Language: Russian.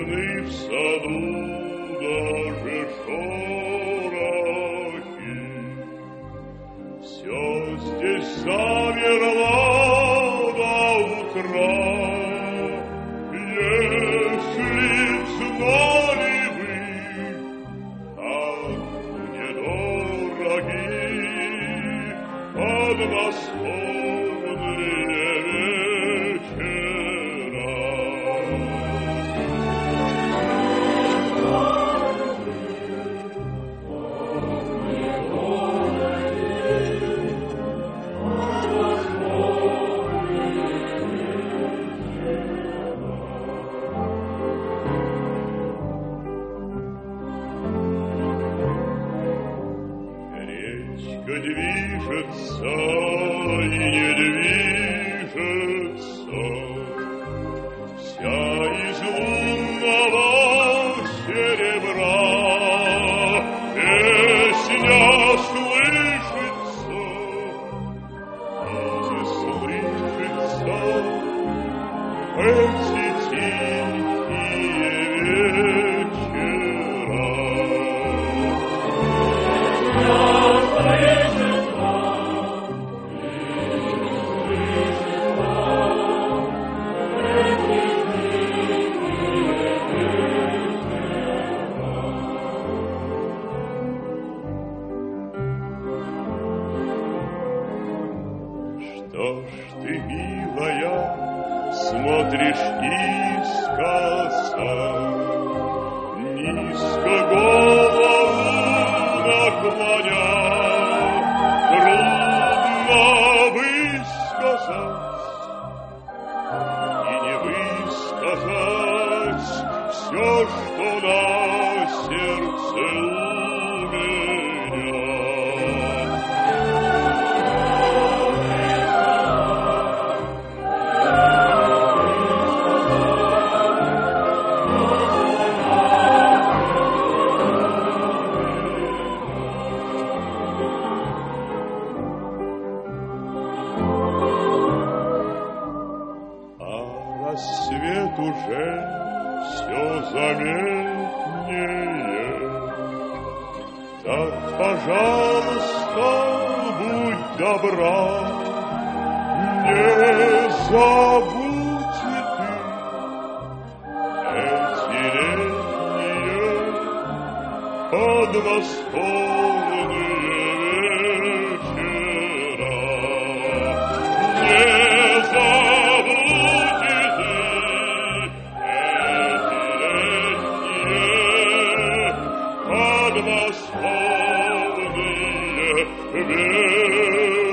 слышны в саду даже шорохи. Все здесь замерло до утра. Если знали вы, как мне дороги подмосковные вечера. Речка движется и не движется, вся из лунного серебра. Песня слышится, и слышится эти тихие вечера. Что ж ты, милая, смотришь искоса, низко голову наклоня? Трудно высказать и не высказать все, что на сердце у меня. Рассвет уже все заметнее. Так, пожалуйста, будь добра, не забудь ты эти летние подмосковные вечера. Не забудь подмосковные вечера.